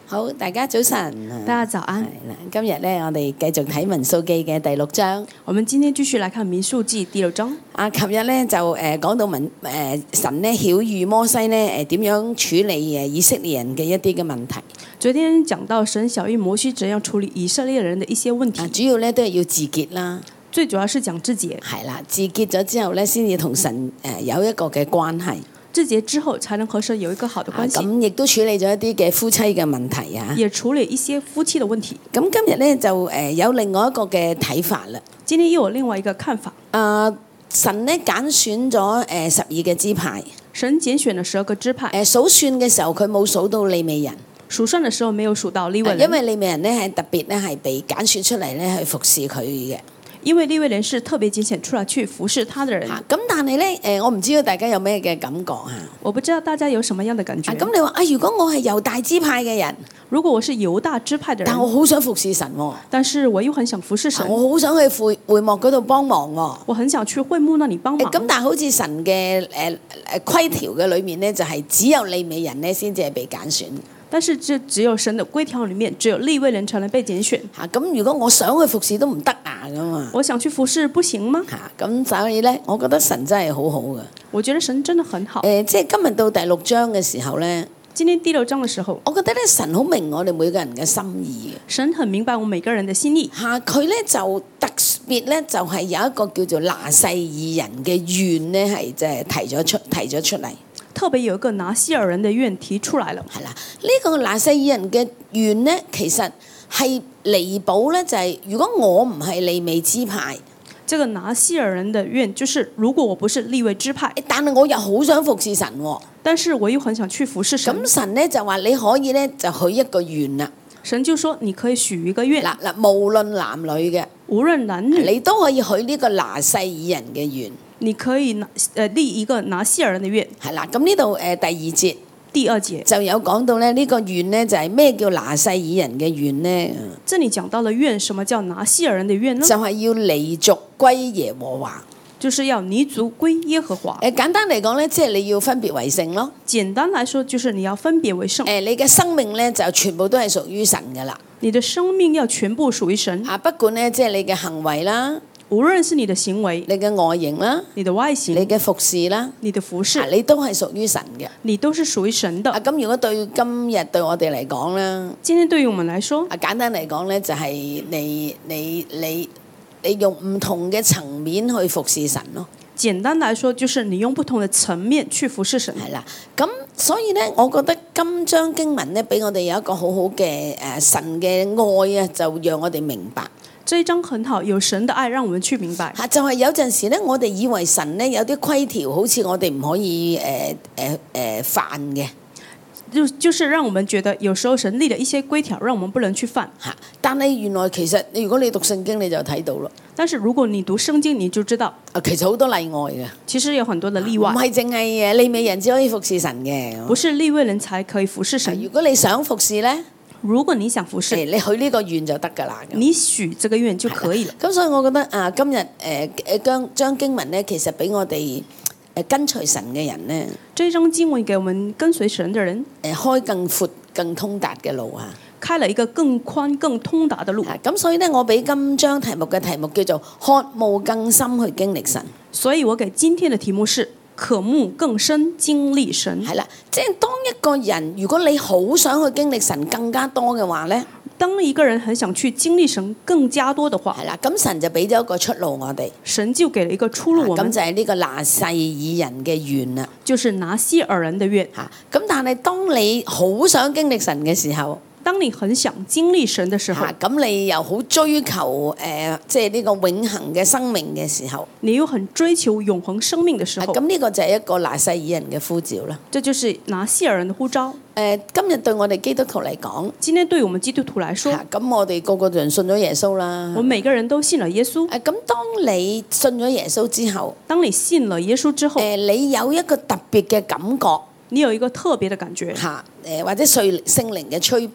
好，大家早晨。 大家早安。 今日咧，我哋繼續睇民數記嘅第6章。 我們今天繼續來看民數記第6章。 琴日咧就講到神咧曉諭摩西咧點樣處理以色列人嘅一啲嘅問題。 昨天講到神曉諭摩西怎樣處理以色列人的一些問題。 主要咧都係要自潔啦。 最主要是講自潔。 係啦，自潔咗之後咧，先至同神有一個嘅關係。 自潔之後，才能和神有一個好的關係。 咁亦都處理咗一啲嘅夫妻嘅問題啊。 也處理一些夫妻的問題。 咁今日咧就有另外一個嘅睇法啦。 今天又有另外一個看法。 神咧揀選咗12個支派。 神揀選了12個支派。 數算嘅時候，佢冇數到利未人。 數算嘅時候沒有數到利未人。 因為利未人咧係特別咧係被揀選出嚟咧去服侍佢嘅。 因為利未人是特別揀選出來去服侍他的人。 咁但係咧我唔知道大家有咩嘅感覺啊？ 我不知道大家有什麼樣的感覺。 咁你話如果我係猶大支派嘅人， 如果我是猶大支派的人， 但我好想服侍神喎。 但是我又很想服侍神。 我好想去會幕嗰度幫忙喎。 我很想去會幕那裡幫忙。 咁但係好似神嘅規條嘅裏面咧，就係只有利未人咧先至係被揀選。但是只有神的規條裡面，只有利未人才能被揀選。 咁如果我想去服侍都唔得㗎嘛。 我想去服侍不行嗎？ 咁所以咧，我覺得神真係好好嘅。 我覺得神真的很好。 即係今日到第6章嘅時候咧。 今天第6章嘅時候， 我覺得咧神好明我哋每個人嘅心意。 神很明白我每個人嘅心意。 佢咧就特別咧就係有一個叫做拿細耳人嘅願咧，係即係提咗出嚟。 特別有一個拿細耳人的願提出來了。 係啦，呢個拿細耳人嘅願咧，其實係彌補咧，就係如果我唔係利未支派， 這個拿細耳人的願就是如果我不是利未支派， 但係我又好想服侍神喎， 但是我又很想去服侍神。 咁神咧就話你可以咧就許一個願啦。 神就說你可以許一個願。 嗱，無論男女嘅， 無論男女， 你都可以許呢個拿細耳人嘅願。 你可以立一個拿細耳人的願。 係啦，咁呢度第2節。 第2節就有講到咧，呢個願呢，就係咩叫拿細耳人嘅願呢？ 這裡講到了願，什麼叫拿細耳人的願呢？ 就係要離族歸耶和華， 就是要離族歸耶和華。 簡單嚟講咧，即係你要分別為聖咯。 簡單來說，就是你要分別為聖。 你嘅生命咧就全部都係屬於神噶啦。 你的生命要全部屬於神。 不管咧即係你嘅行為啦。 無論是你的行為、 你嘅外形啦、 你的外形、 你嘅服侍啦、 你的服侍， 你都係屬於神嘅。 你都是屬於神的。 咁如果對今日對我哋嚟講咧， 今天對於我們來說， 簡單嚟講咧，就係你用唔同嘅層面去服侍神咯。 簡單來說，就是你用不同的層面去服侍神。 係啦，咁所以咧，我覺得今章經文咧，俾我哋有一個好好嘅神嘅愛啊，就讓我哋明白。 這一章很好，有神的愛，讓我們去明白。 就係有陣時咧，我哋以為神咧有啲規條，好似我哋唔可以犯嘅。 就是讓我們覺得有時候神立了一些規條，讓我們不能去犯。 但係原來其實如果你讀聖經你就睇到咯。 但是如果你讀聖經你就知道， 其實好多例外嘅。 其實有很多的例外。 唔係淨係利未人只可以服侍神嘅。 不是利未人才可以服侍神。 如果你想服侍咧， 如果你想服侍， 你許呢個願就得㗎啦。 你許這個願就可以了。 咁所以我覺得今日將經文咧，其實俾我哋跟隨神嘅人咧， 這一章經文給我們跟隨神的人開更闊更通達嘅路啊！ 開了一個更寬更通達的路。 咁所以咧，我俾今章題目嘅題目叫做渴慕更深去經歷神。 所以我給今天的題目是渴慕更深經歷神。 係啦，即係當一個人如果你好想去經歷神更加多嘅話咧， 當一個人很想去經歷神更加多的話， 係啦，咁神就俾咗一個出路我哋。 神就給了一個出路我們。 咁就係呢個拿細耳人嘅願啦。 就是拿細耳人的願。 咁但係當你好想經歷神嘅時候， 當你很想經歷神的時候， 咁你又好追求即係呢個永恆嘅生命嘅時候， 你又很追求永恆生命的時候， 咁呢個就係一個拿細耳人嘅呼召啦。 這就是拿細耳人的呼召。 今日對我哋基督徒嚟講， 今天對我們基督徒來說， 咁我哋個個人信咗耶穌啦。 我們每個人都信了耶穌。 咁當你信咗耶穌之後， 當你信了耶穌之後， 你有一個特別嘅感覺， 你有一個特別的感覺， 或者聖靈嘅催逼，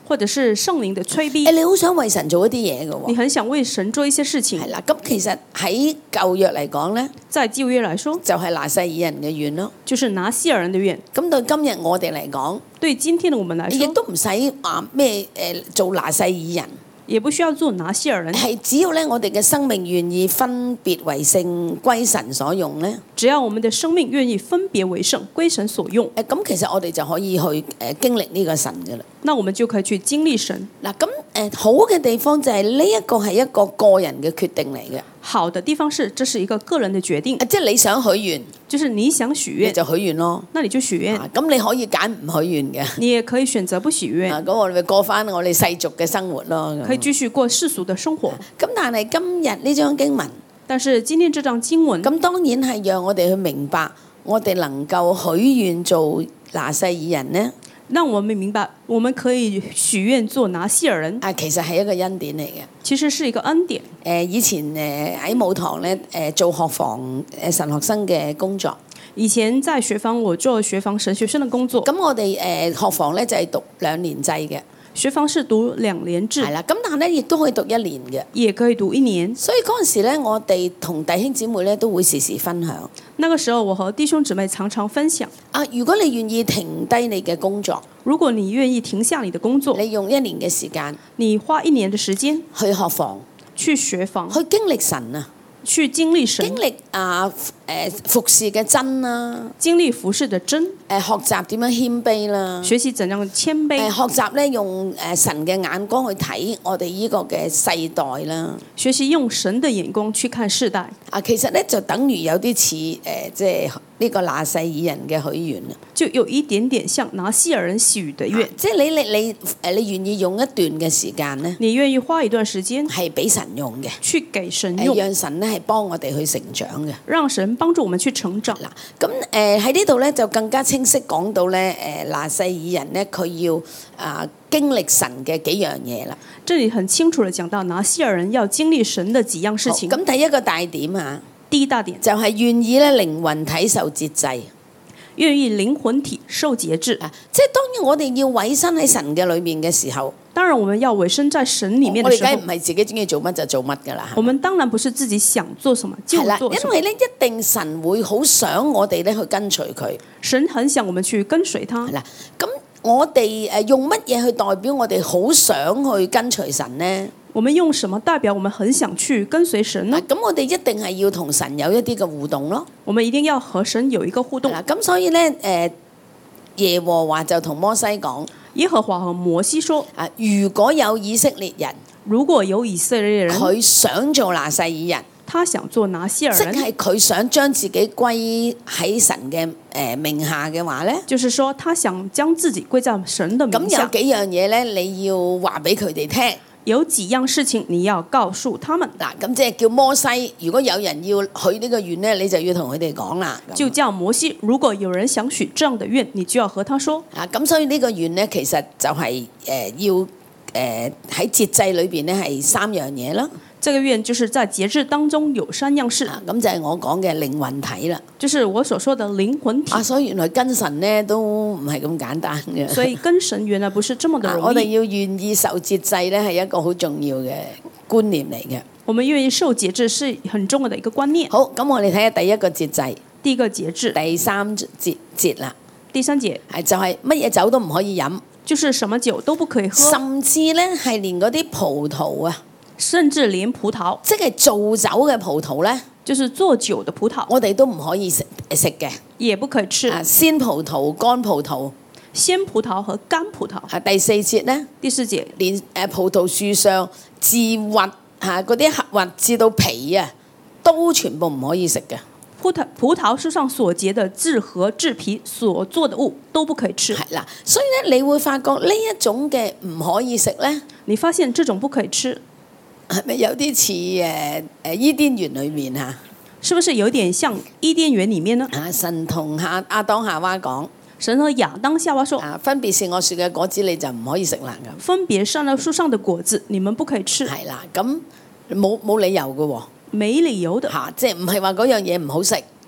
或者是聖靈的催逼， 你好想為神做一啲嘢嘅喎。 你很想為神做一些事情。 係啦，咁其實喺舊約嚟講咧， 在舊約來說， 就係拿細耳人嘅願咯。 就是拿西爾人的願。 咁到今日我哋嚟講， 對今天的我們來亦說， 都唔使話咩做拿細耳人。 也不需要做拿西爾人， 係只要咧，我哋嘅生命願意分別為聖歸神所用咧， 只要我們的生命願意分別為聖歸神所用， 咁其實我哋就可以去經歷呢個神嘅啦。 那我們就可以去經歷神。 嗱，咁好嘅地方就係呢一個係一個個人嘅決定嚟嘅。 好的地方是，這是一個個人的決定， 即係你想許願， 就是你想許願你就許願咯。 那你就許願， 咁你可以揀唔許願嘅。 你也可以選擇不許願， 咁我哋咪過翻我哋世俗嘅生活咯。 可以繼續過世俗的生活。 咁但係今日呢章經文， 但是今天這章經文， 咁當然係讓我哋去明白，我哋能夠許願做拿細耳人呢， 讓我們明白，我們可以許願做拿西爾人， 其實係一個恩典嚟嘅。 其實是一個恩典。 以前喺母堂咧做學房神學生嘅工作， 以前在學房我做學房神學生的工作， 咁我哋學房咧就係讀2年制嘅， 學房是讀2年制， 係啦，咁但係咧亦都可以讀1年嘅， 也可以讀1年。 所以嗰陣時咧，我哋同弟兄姊妹咧都會時時分享。 那個時候，我和弟兄姊妹常常分享。 如果你願意停低你嘅工作， 如果你願意停下你的工作， 你用1年嘅時間， 你花1年的時間去學房， 去學房， 去經歷神啊， 去經歷神， 經歷服侍嘅真啦， 經歷服侍的真， 學習點樣謙卑啦， 學習怎樣謙卑， 學習咧用神嘅眼光去睇我哋呢個嘅世代啦， 學習用神的眼光去看世代。 其實咧就等於有啲似即係呢個拿細耳人嘅許願啊， 就有一點點像拿西爾人許的願， 即係你願意用一段嘅時間咧， 你願意花一段時間係俾神用嘅， 去給神用， 讓神咧係幫我哋去成長嘅。 讓神幫助我們去成長。 嗱，咁喺呢度咧就更加清晰講到咧拿細耳人咧佢要經歷神嘅幾樣嘢啦。 這裡很清楚地講到拿西爾人要經歷神的幾樣事情。 咁第一個大點啊， 第一大點就係願意咧靈魂體受節制， 願意靈魂體受節制。 即係當然我哋要委身喺神嘅裏面嘅時候， 當然我們要委身在神裡面我哋的時候， 梗係唔係自己中意做乜就做乜噶啦。 我們當然不是自己想做什麼就係啦， 做什麼， 因為咧一定神會好想我哋咧去跟隨佢。 神很想我們去跟隨他。 嗱，咁我哋用乜嘢去代表我哋好想去跟隨神呢？ 我們用什麼代表我們很想去跟隨神呢？ 咁我哋一定係要同神有一啲嘅互動咯。 我們一定要和神有一個互動。 咁所以咧耶和華就同摩西講， 耶和華和摩西說： 如果有以色列人， 如果有以色列人， 佢想做拿細耳人， 他想做拿西爾人， 即係佢想將自己歸喺神嘅名下嘅話咧， 就是說他想將自己歸在神的名下。 咁有幾樣嘢咧，你要話俾佢哋聽。 有幾樣事情你要告訴他們。 嗱，咁即係叫摩西，如果有人要許呢個願咧，你就要同佢哋講啦。 就叫摩西，如果有人想許這樣的願，你就要和他說。 咁所以呢個願咧，其實就係要喺節制裏邊咧係3樣嘢啦。 這個願就是在節制當中有3樣事。 咁就係我講嘅靈魂體啦。 就是我所說的靈魂體。 所以原來跟神咧都唔係咁簡單嘅。 所以跟神原來不是這麼的容易。 我哋要願意受節制咧，係一個好重要嘅觀念嚟嘅。 我們願意受節制是很重要的一個觀念。 好，咁我哋睇下第一個節制。 第一個節制。 第3節啦。 第3節就係乜嘢酒都唔可以飲。 就是什麼酒都不可以喝。 甚至咧係連嗰啲葡萄啊。 甚至連葡萄， 即係做酒嘅葡萄咧， 就是做酒的葡萄， 我哋都唔可以食嘅， 也不可以吃。 鮮葡萄、乾葡萄， 鮮葡萄和乾葡萄。 第4節咧， 第4節連葡萄樹上自核嗰啲核至到皮啊，都全部唔可以食嘅。 葡萄樹上所結的自核至皮所做的物都不可以吃。 係啦，所以咧，你會發覺呢一種嘅唔可以食咧， 你發現這種不可以吃。 係咪有啲似伊甸園裏面嚇？ 是不是有點像伊甸園裡面呢？ 神同亞當夏娃講， 神和亞當夏娃說： 分別善惡樹嘅果子你就唔可以食啦。咁分別善惡樹上的果子你們不可以吃。 係啦，咁冇理由嘅喎。 沒理由的。 即係唔係話嗰樣嘢唔好食，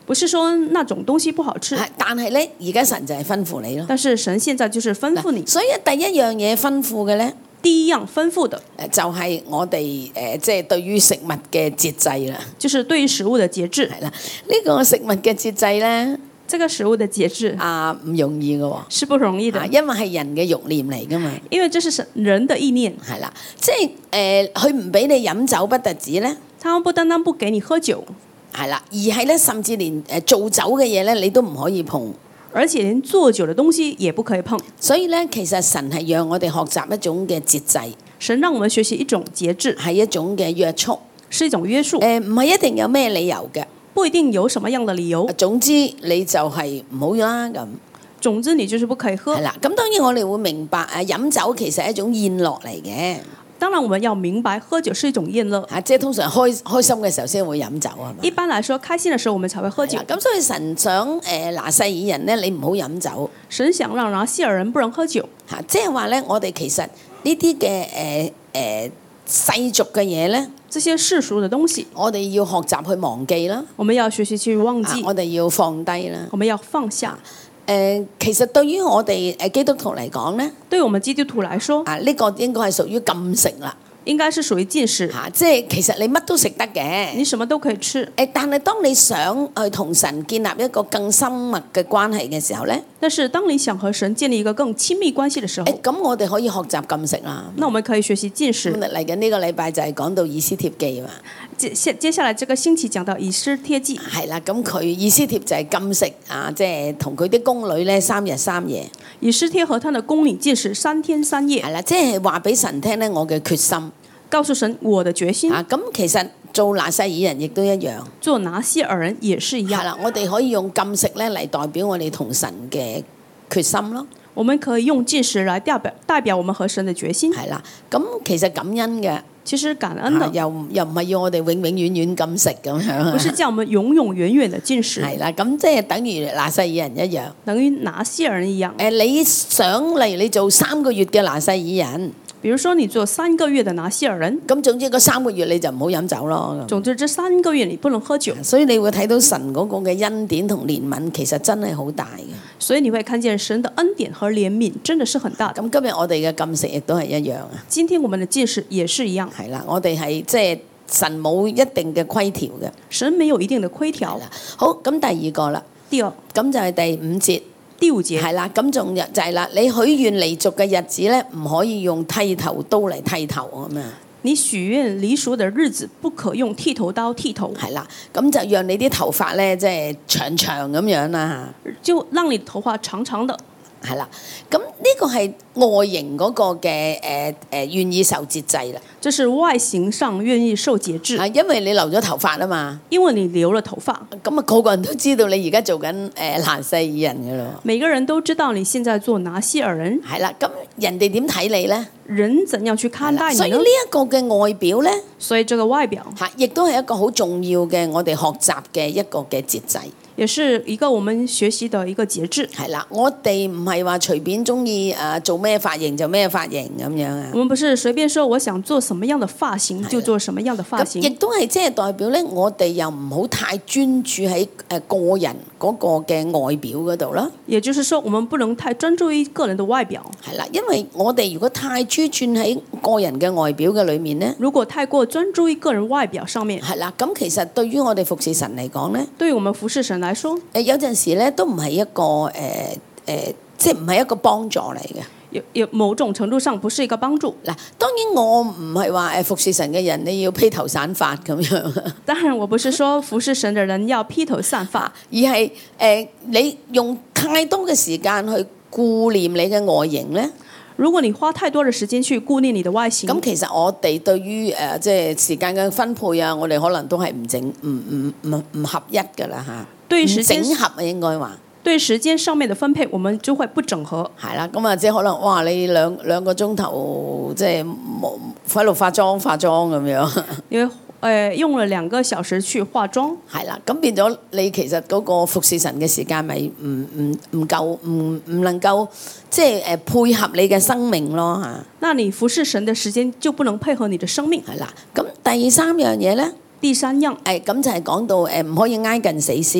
不是說那種東西不好吃， 但係咧而家神就係吩咐你咯。 但是神現在就是吩咐你。 所以第一樣嘢吩咐嘅咧， 第一樣吩咐的就係我哋即係對於食物嘅節制啦。 就是對於食物的節制。 係啦，呢個食物嘅節制咧， 這個食物的節制唔容易嘅喎， 是不容易的， 因為係人嘅慾念嚟噶嘛。 因為這是人的意念。 係啦，即係佢唔俾你飲酒不特止咧， 他們不單單不給你喝酒， 係啦，而係咧甚至連做酒嘅嘢咧，你都唔可以碰。 而且連做酒的東西也不可以碰。 所以咧，其實神係讓我哋學習一種嘅節制， 神讓我們學習一種節制， 係一種嘅約束， 是一種約束。 唔係一定有咩理由嘅， 不一定有什麼樣的理由。 總之你就係唔好啦咁。 總之你就是不可以喝。 係啦，咁當然我哋會明白飲酒其實係一種宴樂嚟嘅。 當然我們要明白喝酒是一種宴樂。 即係通常開心嘅時候先會飲酒啊嘛。 一般來說，開心嘅時候我們才會喝酒。 咁所以神想拿細耳人咧，你唔好飲酒。 神想讓拿細耳人不能喝酒。 即係話咧，我哋其實呢啲嘅世俗嘅嘢咧， 這些世俗嘅東西， 我哋要學習去忘記啦。 我們要學習去忘記。 我哋要放低啦。 我們要放下。 其實對於我哋基督徒嚟講咧， 對我們基督徒來說， 呢個應該係屬於禁食啦。 應該是屬於禁食。 即係其實你乜都食得嘅， 你什麼都可以吃。 但係當你想去同神建立一個更深密嘅關係嘅時候咧， 但是當你想和神建立一個更親密關係嘅時候， 咁我哋可以學習禁食啦。 那我們可以學習禁食。 嚟緊呢個禮拜就係講到以斯帖記嘛。 接下來這個星期講到以斯帖記。 係啦，咁佢以斯帖就係禁食即係同佢啲宮女咧3日3夜。 以斯帖和他的宮女禁食3天3夜。 係啦，即係話俾神聽咧，我嘅決心。 告訴神我的決心。 咁其實做拿細耳人亦都一樣。 做拿細耳人也是一樣。 係啦，我哋可以用禁食咧嚟代表我哋同神嘅決心咯。 我們可以用禁食來代表我們和神的決心。 係啦，咁其實感恩嘅。 其實感恩的。 又唔係要我哋永永遠遠禁食咁樣。 不是叫我們永永遠遠的禁食。 係啦，咁即係等於拿細耳人一樣。 等於拿細耳人一樣。 你想例如你做3個月嘅拿細耳人。 比如說你做3個月的拿細耳人， 咁總之嗰3個月你就唔好飲酒咯。 總之這3個月你不能喝酒。 所以你會睇到神嗰個嘅恩典同憐憫其實真係好大嘅。 所以你會看見神的恩典和憐憫真的是很大的。 咁今日我哋嘅禁食亦都係一樣啊。 今天我們的禁食也是一樣。 係啦，我哋係即係神冇一定嘅規條嘅。 神沒有一定的規條。 好，咁第二個啦。 第二， 咁就係第5節。 第5節係啦，咁仲就係啦，你許願離俗嘅日子咧，唔可以用剃頭刀嚟剃頭咁樣。 你許願離俗的日子不可用剃頭刀剃頭。 係啦，咁就讓你啲頭髮咧，即係長長咁樣啦嚇。 就讓你頭髮長長的。 係啦，咁呢個係外形嗰個嘅願意受節制啦。 這是外形上願意受節制。 因為你留咗頭髮啊嘛。 因為你留了頭髮。 咁啊，個個人都知道你而家做緊拿細耳人嘅咯。 每個人都知道你現在做拿細耳人。 係啦，咁人哋點睇你咧？ 人怎樣去看待你呢？ 所以呢一個嘅外表咧， 所以這個外表亦都係一個好重要嘅我哋學習嘅一個嘅節制。 也是一個我們學習的一個節制。 係啦，我哋唔係話隨便中意做咩髮型就咩髮型咁樣啊。 我們不是隨便說我想做什麼樣的髮型就做什麼樣的髮型。 亦都係即係代表咧，我哋又唔好太專注喺個人嗰個嘅外表嗰度啦。 也就是說，我們不能太專注於個人的外表。 係啦，因為我哋如果太專注喺個人嘅外表嘅裏面咧， 如果太過專注於個人外表上面， 係啦，咁其實對於我哋服侍神嚟講咧， 對於我們服侍神來說， 有陣時咧都唔係一個即係唔係一個幫助嚟嘅。 有某種程度上不是一個幫助。 嗱，當然我唔係話服侍神嘅人你要披頭散髮咁樣。 當然我不是說服侍神嘅人要披頭散髮， 而係你用太多嘅時間去顧念你嘅外形咧。 如果你花太多嘅時間去顧念你的外形， 咁其實我哋對於即係時間嘅分配啊，我哋可能都係唔合一㗎啦嚇。 對於時間整合啊，應該話。 對時間上面的分配，我們就會不整合。 係啦，咁啊，即係可能哇，你兩個鐘頭即係喺度化妝咁樣。 因為用了2個小時去化妝。 係啦，咁變咗你其實嗰個服侍神嘅時間咪唔夠，唔能夠即係配合你嘅生命咯嚇。 那你服侍神嘅時間就不能配合你的生命。 係啦，咁第3樣嘢咧。 第3樣， 咁就係講到唔可以挨近死屍。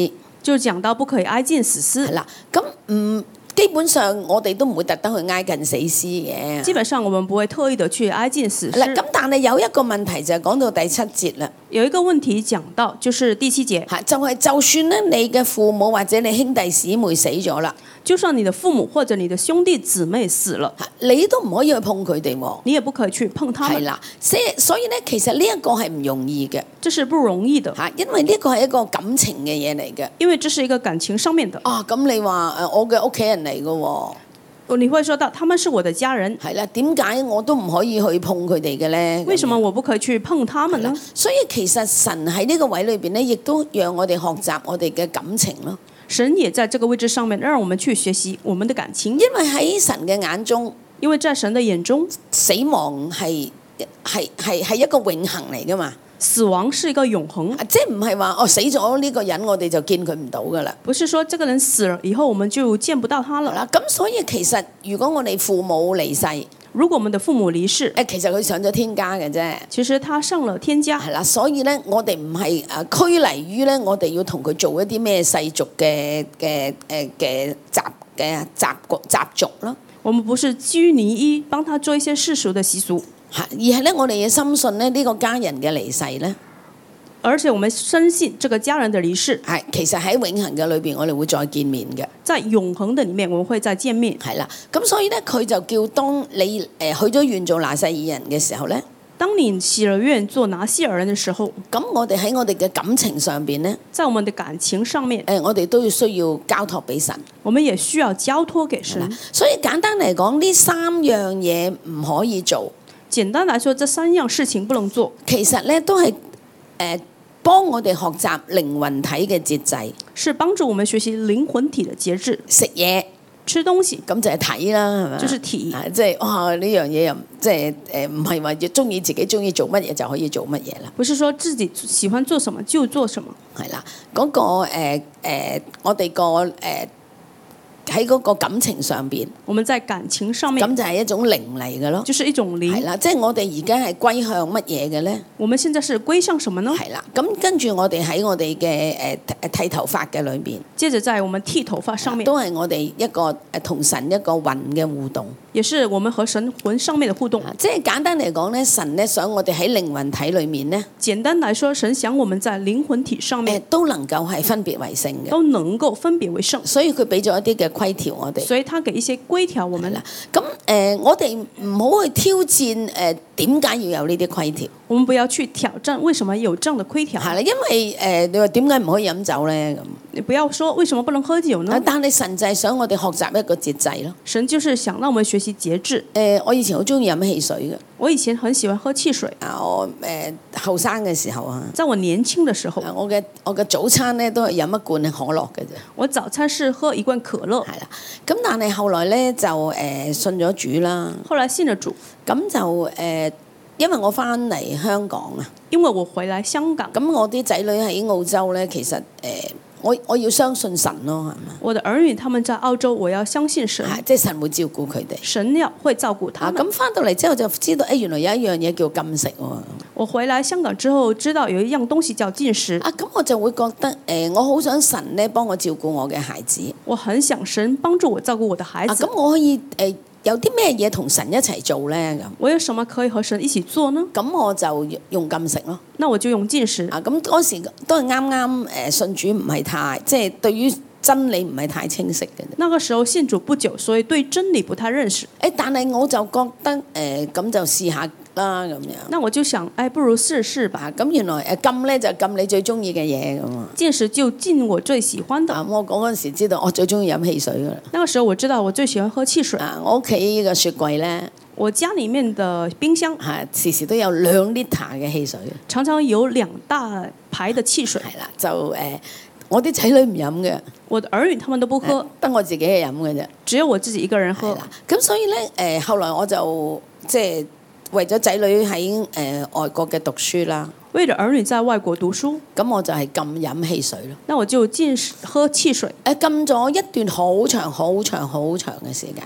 就講到不可以挨近死屍。 係啦，咁基本上我哋都唔會特登去挨近死屍嘅。 基本上我們不會特意的去挨近死嗱， 屍。 咁但係有一個問題就係講到第7節啦。 有一個問題講到，就是第7節， 嚇，就係就算咧你嘅父母或者你兄弟姊妹死咗啦， 就算你的父母或者你的兄弟姊妹死了， 嚇你都唔可以去碰佢哋喎。 你也不可以去碰他們。 係啦，所以咧，其實呢一個係唔容易嘅這是不容易的， 嚇，因為呢個係一個感情嘅嘢嚟嘅。 因為這是一個感情上面的。 啊，咁你話我嘅屋企人嚟嘅喎， 你會說到他們是我的家人， 係啦，點解我都唔可以去碰佢哋嘅咧？ 為什麼我不可以去碰他們呢？ 所以其實神喺呢個位裏邊咧，亦都讓我哋學習我哋嘅感情咯。 神也在這個位置上面，讓我們去學習我們的感情。 因為喺神嘅眼中， 因為在神的眼中， 死亡係一個永恆嚟噶嘛。 死亡是一個永恆， 即係唔係話死咗呢個人，我哋就見佢唔到噶啦。 不是說這個人死了以後我們就見不到他了。 啦，咁所以其實如果我哋父母離世， 如果我們的父母離世， 其實佢上咗天家嘅啫。 其實他上了天家。 係啦，所以咧，我哋唔係拘泥於咧，我哋要同佢做一啲咩世俗嘅習俗咯。 我們不是拘泥於幫他做一些世俗的習俗， 而係咧，我哋要深信咧呢個家人嘅離世咧， 而且我們深信這個家人的離世係其實喺永恆嘅裏邊，我哋會再見面嘅。 在永恆的裡面，我們會再見面。 係啦，咁所以咧，佢就叫當你許咗願做拿細耳人嘅時候咧， 當你許了願做拿細耳人的時候， 咁我哋喺我哋嘅感情上邊咧， 在我們的感情上面， 我哋都要需要交託俾神。 我們也需要交託給神。 所以簡單嚟講，呢3樣嘢唔可以做。 簡單來說，這3樣事情不能做。 其實咧都係幫我哋學習靈魂體嘅節制， 是幫助我們學習靈魂體的節制。 食嘢、 吃東西， 咁就係睇啦，係咪？ 就是體。 即係哇！呢樣嘢又即係唔係話要中意自己中意做乜嘢就可以做乜嘢啦。 不是說自己喜歡做什麼就做什麼。 係啦，嗰個我哋個喺嗰個感情上邊， 我們在感情上面， 咁就係一種靈嚟嘅咯。 就是一種靈。 係啦，即係我哋而家係歸向乜嘢嘅咧？ 我們現在是歸向什麼呢？ 係啦，咁跟住我哋喺我哋嘅剃頭髮嘅裏邊， 接着在我們剃頭髮上面， 都係我哋一個同神一個魂嘅互動， 也是我們和神魂上面的互動。 即係簡單嚟講咧，神咧想我哋喺靈魂體裏面咧， 簡單來說，神想我們在靈魂體上面都能夠係分別為聖嘅， 都能夠分別為聖。 所以佢俾咗一啲嘅規條我哋。 所以他給一些規條我們啦。 咁我哋唔好去挑戰點解要有呢啲規條。 我們不要去挑戰為什麼有這樣的規條。 係啦，因為你話點解唔可以飲酒咧？咁你不要說為什麼不能喝酒呢？ 但係神就係想我哋學習一個節制咯。 神就是想讓我們學習節制。 我以前好中意飲汽水嘅。 我以前很喜歡喝汽水。 我後生嘅時候啊， 在我年輕的時候， 我嘅早餐咧都係飲一罐可樂嘅啫。 我早餐是喝一罐可樂。 係啦，咁但係後來咧就信咗主啦。 後來信了主， 咁就因為我翻嚟香港啊， 因為我回來香港， 咁我啲仔女喺澳洲咧，其實我要相信神咯，係嘛？ 我的兒女他們在澳洲，我要相信神， 即係神會照顧佢哋， 神會照顧他們。 咁翻到嚟之後就知道，原來有一樣嘢叫禁食喎。 我回來香港之後，知道有一樣東西叫禁食。 咁我就會覺得我好想神咧幫我照顧我嘅孩子。 我很想神幫助我照顧我的孩子。 咁我可以有啲咩嘢同神一齊做咧？咁我有什麼可以和神一起做呢？ 咁我就用禁食咯。 那我就用禁食。 咁嗰時都係啱啱信主，唔係太即係對於真理唔係太清晰嘅。 那個時候信主不久，所以對真理不太認識。 但係我就覺得咁就試下啦咁樣。 那我就想，不如試試吧。 咁原來禁咧就禁你最中意嘅嘢咁啊。 禁食就禁我最喜歡的。 我嗰陣時知道我最中意飲汽水噶啦。 那個時候我知道我最喜歡喝汽水。 我屋企呢個雪櫃咧， 我家裡面的冰箱時時都有2 liter 嘅汽水， 常常有2大排的汽水。 係啦，就我啲仔女唔飲嘅， 我的兒女他們都不喝， 得我自己係飲嘅啫， 只有我自己一個人喝。 咁所以咧後來我就即係為咗仔女喺外國嘅讀書啦， 為咗兒女在外國讀書， 咁我就係禁飲汽水咯。 那我就禁喝汽水。 禁咗一段好長好長好長嘅時間。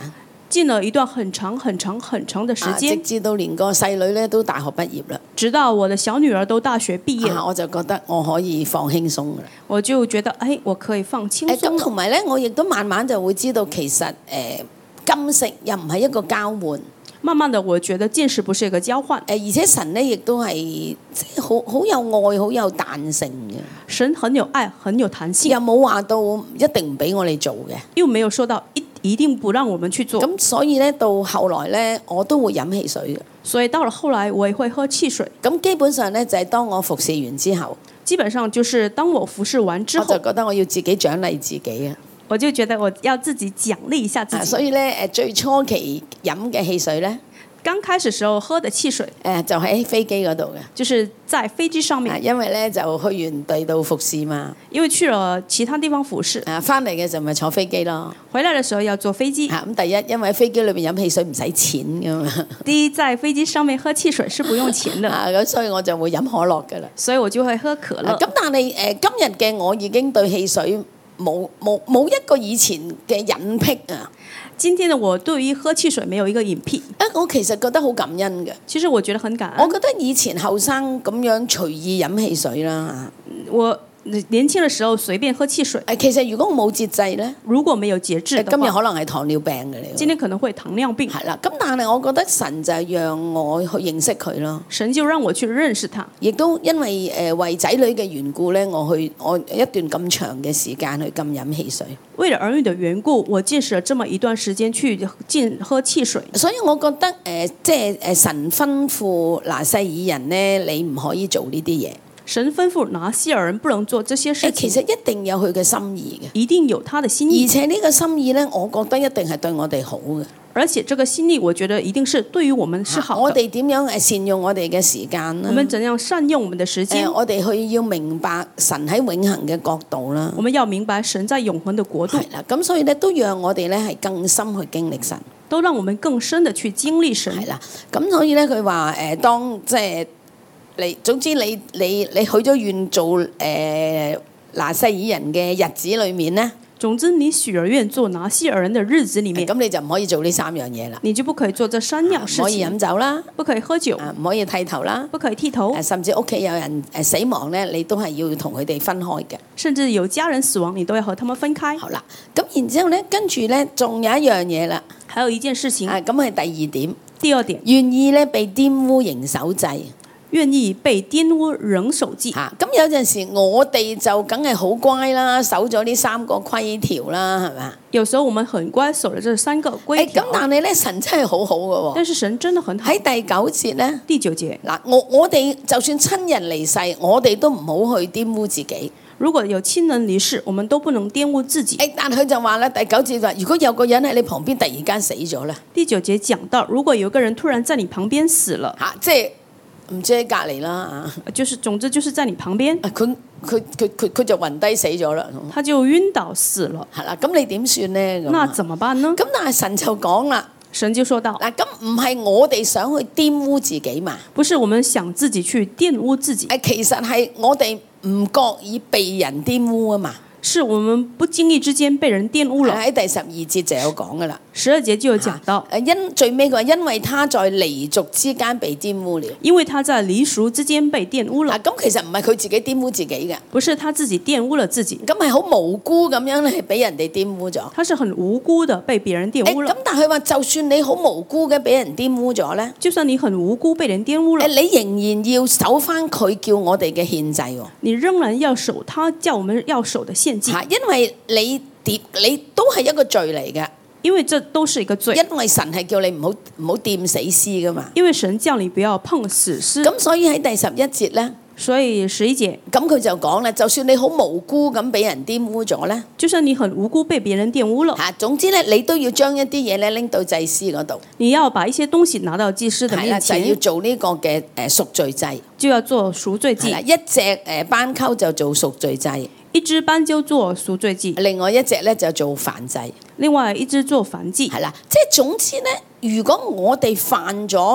禁了一段很長很長很長的時直間， 至到連個細女咧都大學畢業啦。 直到我的小女兒都大學畢業， 我就覺得我可以放輕鬆噶啦。 我就覺得我可以放輕鬆咁同埋咧，我亦都慢慢就會知道其實禁食又唔係一個交換。 慢慢的，我覺得禁食不是一個交換， 而且神咧亦都係即係好有愛、好有彈性嘅。 神很有愛，很有彈性， 又冇話到一定唔俾我哋做嘅。 又沒有說到一定不讓我們去做。 咁所以咧，到後來咧，我都會飲汽水嘅。 所以到了後來，我也會喝汽水。 咁基本上咧，就係當我服侍完之後， 基本上就是當我服侍完之後， 我就覺得我要自己獎勵自己啊。 我就覺得我要自己獎勵一下自己。 所以咧，最初期飲嘅汽水咧， 剛開始時候喝的汽水， 就喺飛機嗰度嘅， 就是在飛機上面。 因為咧就去完第度服侍嘛， 因為去了其他地方服侍。 翻嚟嘅時候咪坐飛機咯。 回來嘅時候要坐飛機。 咁第一，因為飛機裏邊飲汽水唔使錢噶嘛。 第一，在飛機上面喝汽水是不用錢的。 咁所以我就會飲可樂噶啦。 所以我就會喝可樂。 咁但係今日嘅我已經對汽水冇一個以前嘅癮癖啊。 今天的我對於喝汽水沒有一個癮癖。 我其實覺得好感恩嘅。 其實我覺得很感恩。 我覺得以前後生咁樣隨意飲汽水啦。 我年輕嘅時候隨便喝汽水。 其實如果我冇節制咧， 如果沒有節制的話， 今日可能係糖尿病嘅你。 今天可能會糖尿病。 係啦，咁但係我覺得神就讓我去認識佢咯。 神就讓我去認識他。亦都因為為仔女嘅緣故咧，我一段咁長嘅時間去禁飲汽水。 為了兒女的緣故，我禁食了這麼一段時間去禁喝汽水。 所以我覺得即係神吩咐拿西爾人咧，你唔可以做呢啲嘢。 神吩咐拿西爾人不能做這些事情。 其實一定有佢嘅心意嘅， 一定有他的心意。 而且呢個心意咧，我覺得一定係對我哋好嘅。 而且這個心意，我覺得一定是對於我們是好的。 我哋點樣善用我哋嘅時間啦？ 我們怎樣善用我們的時間？ 我哋去要明白神喺永恆嘅角度啦。 我們要明白神在永恆的國度。 係啦，咁所以咧都讓我哋咧係更深去經歷神， 都讓我們更深的去經歷神。 係啦，咁所以咧佢話當即係你，總之你許咗願做拿西爾人嘅日子裏面咧。 總之，你許了願做拿西爾人的日子裡面， 咁你就唔可以做呢3樣嘢啦。 你就不可以做這3樣事情。 唔可以飲酒啦， 不可以喝酒， 唔可以剃頭啦， 不可以剃頭， 甚至屋企有人死亡咧，你都係要同佢哋分開嘅。 甚至有家人死亡，你都要和他們分開。 好啦，咁然之後咧，跟住咧，仲有一樣嘢啦。 還有一件事情， 咁係第2點。 第2點， 願意咧被玷污仍守制。 願意被玷污仍守祭。 咁有陣時我哋就梗係好乖啦，守咗呢3個規條啦，係咪？ 有時候我們很乖，守了這3個規條。 咁但係咧，神真係好好嘅喎。 但是神真的很好。 喺第9節咧， 第9節， 嗱，我哋就算親人離世，我哋都唔好去玷污自己。 如果有親人離世，我們都不能玷污自己。 但佢就話啦，第9節話，如果有個人喺你旁邊突然間死咗咧， 第9節講到，如果有個人突然在你旁邊死了， 即係唔知喺隔離啦， 就是總之就是在你旁邊， 佢就暈低死咗啦， 他就暈倒死了。 係啦，咁你點算咧？ 那怎麼辦呢？ 咁但係神就講啦， 神就說到， 嗱，咁唔係我哋想去玷污自己嘛？ 不是我們想自己去玷污自己， 其實係我哋唔覺意被人玷污啊嘛。 是我們不經意之間被人玷污了。 喺第12節就有講噶啦 ，12節就有講到， 最尾佢話因為他在離俗之間被玷污了， 因為他在離俗之間被玷污了。 咁其實唔係佢自己玷污自己嘅， 不是他自己玷污了自己， 咁係好無辜咁樣咧，俾人哋玷污咗。 他是很無辜的被別人玷污了。 咁但係佢話就算你好無辜嘅俾人玷污咗咧， 就算你很無辜被人玷污了， 你仍然要守翻佢叫我哋嘅獻祭喎。 你仍然要守他叫我們要守的獻祭， 因為你都係一個罪嚟嘅。 因為這都是一個罪， 因為神係叫你唔好掂死屍噶嘛。 因為神叫你不要碰死屍。 咁所以喺第11節咧， 所以11節， 咁佢就講啦，就算你好無辜咁俾人玷污咗咧， 就算你很無辜被別人玷污了， 總之咧，你都要將一啲嘢咧拎到祭司嗰度。 你要把一些東西拿到祭司的面前， 就要做呢個嘅贖罪祭， 就要做贖罪祭。 一隻斑鳩就做贖罪祭， 一隻斑鳩做贖罪祭， 另外一隻咧就做燔祭， 另外一隻做燔祭。 係啦，即係總之咧，如果我哋犯咗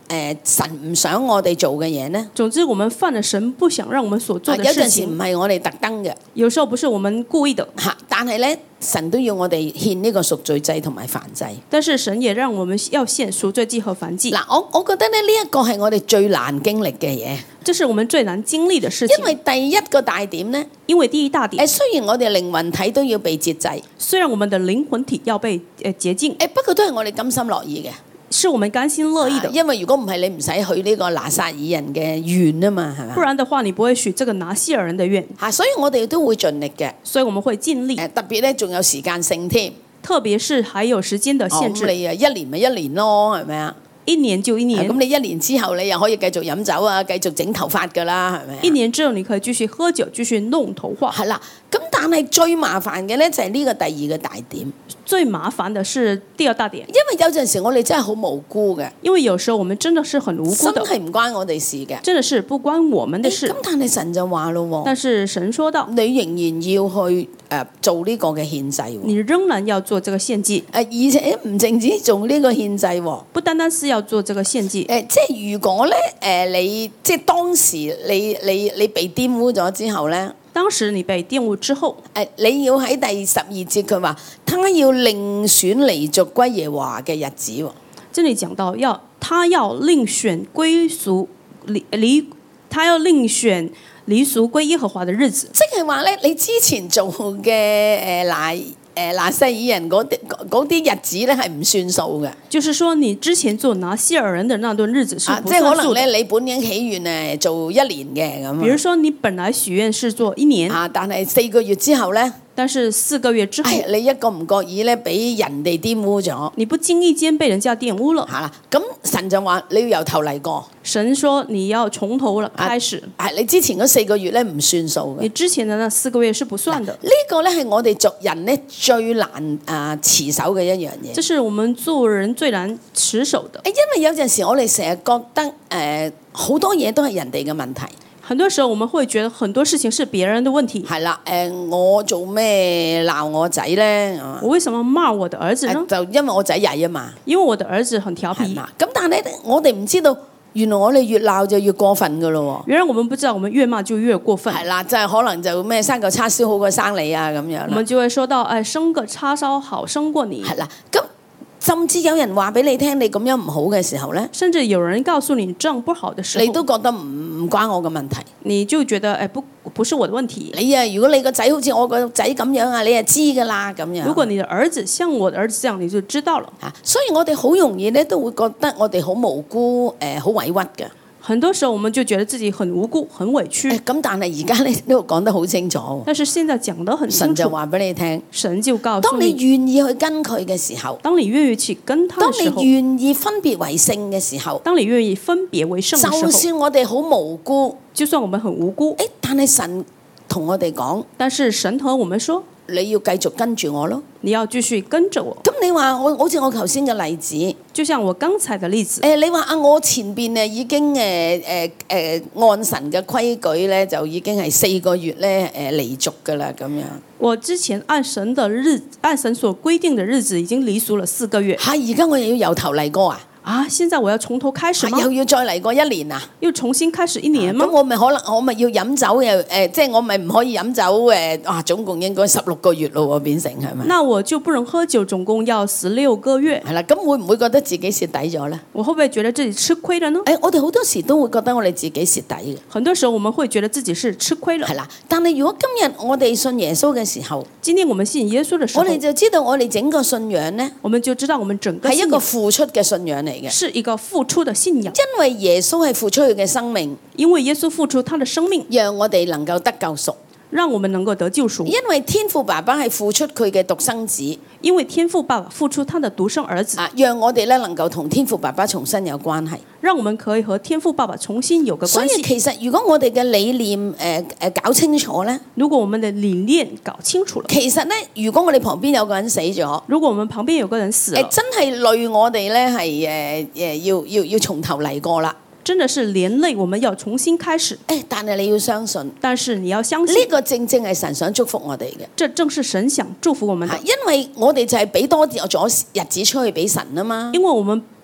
神唔想我哋做嘅嘢呢？ 總之，我們犯了神不想讓我們所做的事有陣時唔情。 係我哋特登嘅有時候不是我們故意的， 嚇，但係咧神都要我哋獻呢個贖罪祭同埋燔祭。 但是神也讓我們要獻贖罪祭和燔祭。 嗱，我覺得咧呢一個係我哋最難經歷嘅嘢， 這是我們最難經歷的事情。 因為第一個大點呢， 因為第一大點， 雖然我哋靈魂體都要被節制， 雖然我們的靈魂體要被潔淨， 不過都係我哋甘心樂意嘅。 是我們甘心樂意的。 因為如果唔係，你唔使去呢個拿撒爾人嘅願啊嘛，係咪？ 不然的話，你不會許這個拿西爾人的願。 所以我哋都會盡力嘅。 所以我們會盡力。 特別咧，仲有時間性添。 特別是還有時間的限制。 咁你一年咪一年咯，係咪啊？ 一年就一年。 咁你一年之後，你又可以繼續飲酒啊，繼續整頭髮噶啦，係咪？ 一年之後，你可以繼續喝酒，繼續弄頭髮。 係啦，咁但係最麻煩嘅咧就係呢個第二個大點。 最麻煩的是第二大點， 因為有陣時我哋真係好無辜嘅。 因為有時候我們真的是很無辜的， 真係唔關我哋事嘅， 真的是不關我們的事。 咁但係神就話咯， 但是神說到， 你仍然要去做呢個嘅獻祭， 你仍然要做這個獻祭， 而且唔淨止做呢個獻祭， 不單單是要做這個獻祭。 即係如果咧你即係當時你被玷污咗之後咧。 當時你被玷污之後， 你要喺第12節佢話，他要另選離俗歸耶和華嘅日子喎。 這裡講到他要另選歸俗他要另選離俗歸耶和華的日子。 即係話咧，你之前做嘅拿西爾人嗰啲日子咧係唔算數嘅。 就是說，你之前做拿西爾人的那段日子是不算數的。 即係可能咧，你本應祈願做1年嘅咁。 比如說，你本來許願是做1年， 但係4個月之後咧。 但是4個月之後， 你一個唔覺意咧，俾人哋玷污咗。 你不經意間被人家玷污了。 咁神就話你要由頭嚟過。 神說你要從頭開始。 你之前嗰4個月咧唔算數嘅。 你之前的那4個月是不算的。 呢個咧係我哋族人咧最難持守嘅一樣嘢。 這是我們族人最難持守的。 因為有陣時我哋成日覺得好多嘢都係人哋嘅問題。 很多時候我們會覺得很多事情是別人的問題。 係啦，我做咩鬧我仔咧？ 我為什麼罵我的兒子呢？ 就因為我仔曳啊嘛。 因為我的兒子很調皮。 咁但係我哋唔知道，原來我哋越鬧就越過分噶咯。 原來我們不知道，我們越罵就越過分。 係啦，即係可能就咩生個叉燒好過生你啊咁樣。 我們就會說到，生個叉燒好生過你。 係啦，咁。甚至有人話俾你聽，你咁樣唔好嘅時候咧， 甚至有人告訴你這樣不好的時候， 你都覺得唔關我嘅問題， 你就覺得不是我的問題。 如果你個仔好似我個仔咁樣啊，你就知㗎啦咁樣。 如果你的兒子像我的兒子這樣，你就知道了。 所以我哋好容易咧都會覺得我哋好無辜，好委屈嘅。 很多時候我們就覺得自己很無辜、很委屈。 咁但係而家呢都講得好清楚。 但是現在講得很清楚。 神就話俾你聽， 神就告訴你， 當你願意去跟佢嘅時候， 當你願意去跟他的時候， 當你願意分別為聖嘅時候， 當你願意分別為聖嘅時候， 就算我哋好無辜， 就算我們很無辜， 但係神同我哋講， 但是神和我們說， 你要繼續跟住我咯， 你要繼續跟着我。 咁你話我好似我頭先嘅例子， 就像我剛才的例子， 你話我前邊已經按神嘅規矩咧，就已經係4個月咧離俗噶啦咁樣。 我之前按神所規定的日子已經離俗了4個月。 而家我又要由頭嚟過啊！ 現在我要從頭開始嗎？ 又要再嚟過1年啊？ 又重新開始1年嗎？ 咁我咪要飲酒又即係我咪唔可以飲酒總共應該16個月咯喎，變成係咪？ 那我就不能喝酒，總共要16個月。 係啦，咁會唔會覺得自己蝕底咗咧？ 我會不會覺得自己吃虧了呢？ 我哋好多時都會覺得我哋自己蝕底嘅。 很多時候我們會覺得自己是吃虧了。 係啦，但係如果今日我哋信耶穌嘅時候， 今天我們信耶穌的時候， 我哋就知道我哋整個信仰呢， 我們就知道我們整個係一個付出嘅信仰嚟嘅， 是一個付出的信仰。 因為耶穌係付出佢嘅生命， 因為耶穌付出他的生命， 讓我哋能夠得救贖， 讓我們能夠得救贖。 因為天父爸爸係付出佢嘅獨生子， 因為天父爸爸付出他的獨生兒子， 讓我哋咧能夠同天父爸爸重新有關係， 讓我們可以和天父爸爸重新有個關係。 所以其實如果我哋嘅理念搞清楚咧， 如果我們的理念搞清楚了， 其實咧如果我哋旁邊有個人死咗， 如果我們旁邊有個人死了， 真係累我哋咧係要從頭嚟過啦。 真的是連累我們要重新開始。 但係你要相信， 但是你要相信呢個正正係神想祝福我哋嘅。 這正是神想祝福我們的， 因為我哋就係俾多咗日子出去俾神啊嘛。 因為我們